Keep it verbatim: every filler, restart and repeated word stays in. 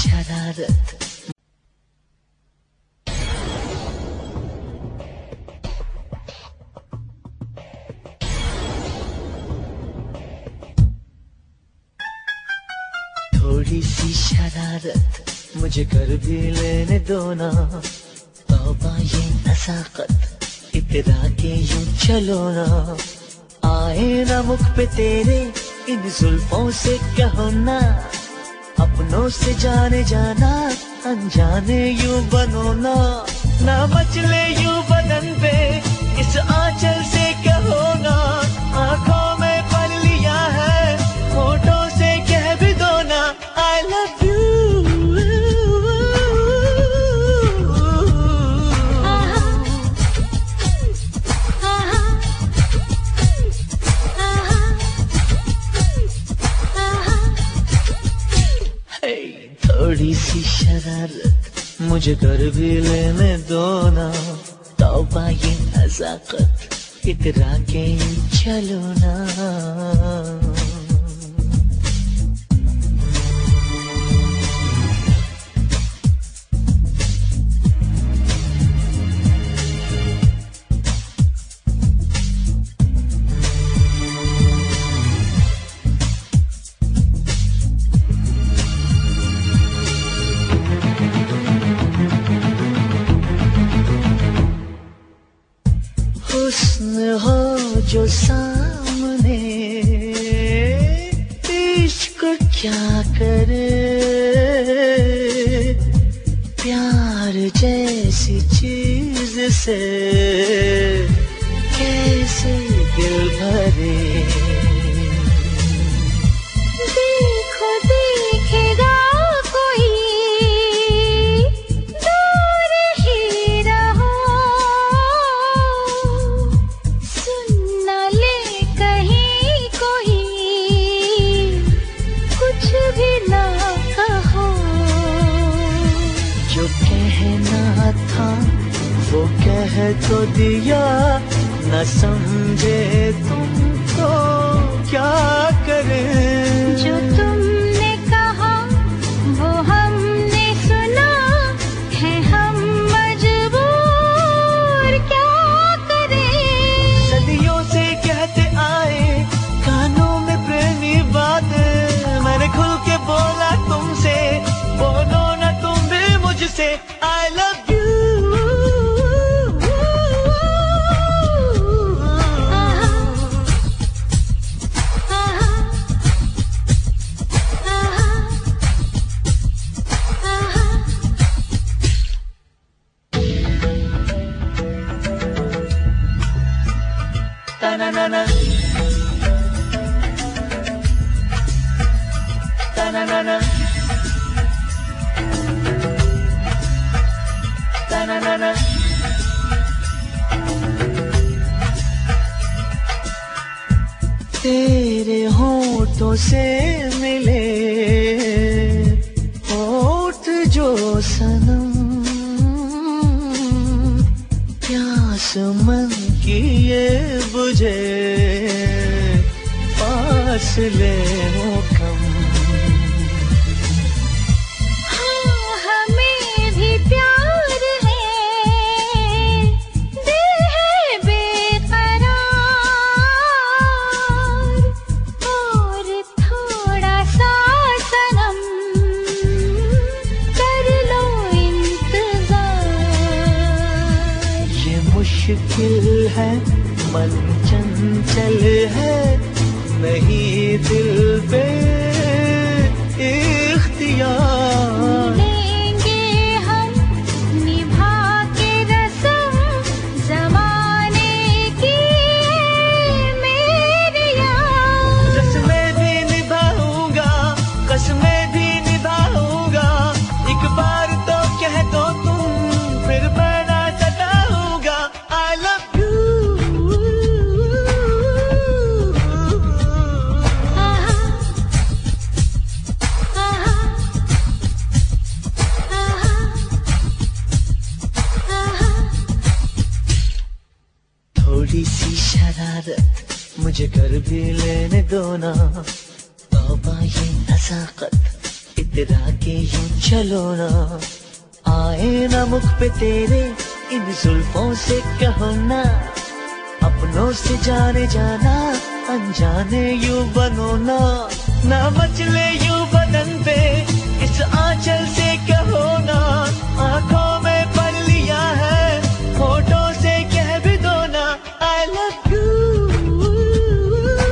शरारत। थोड़ी सी शरारत मुझे कर भी लेने दो ना, तौबा ये नज़ाकत इतरा के यूं चलो ना। आए ना मुख पे तेरे इन जुल्फों से कहो ना, अपनों से जाने जाना अनजाने यूं बनो ना। ना मचले यूं बदन पे इस आंचल से कहो ना, आंखों में पल लिया है होठों से कह भी दो ना I love you। थोड़ी सी शरारत मुझे कर भी लेने दो ना, तौबा ये नज़ाकत इतरा के चलो ना। हुस्न हो जो सामने इश्क क्या करे, प्यार जैसी चीज से कैसे दिल भरे। देखो देखेगा कोई दूर ही रहो, सुन न ले कहीं कोई कुछ भी ना कहो। जो कहना था वो कह तो दिया, न समझे तुम तो क्या करें। जो तुमने कहा वो हमने सुना है, हम मजबूर क्या करें। सदियों से कहते आए कानों में प्रेमी बात, मैंने खुल के बोला तुमसे, बोलो ना तुम भी मुझसे I love you। Ta-na-na-na, ta-na-na-na, ta-na-na-na। तेरे होठों से मिले होठ जो सनम, प्यास मन की ये बुझे फासले हो कम। हाँ हमें भी प्यार है, दिल है बेकरार, और थोड़ा सा सनम कर लो इंतजार। ये मुश्किल है मन चंचल है, नहीं दिल पे इख्तियार। लेंगे हम निभा के रस्म ज़माने की मेरी यार। रस्में भी निभाऊंगा, कसमें भी निभाऊंगा, एक बार तो कह दो तुम फिर मैं ना सताऊंगा I love you। थोड़ी सी शरारत मुझे कर भी लेने दो ना, तौबा ये नज़ाकत इतरा के यूं चलो ना, आए ना मुख पे तेरे इन जुल्फों से कहो ना, अपनों से जाने जाना अनजाने यूं बनो ना, ना मचले यूं बदन पे इस आंचल से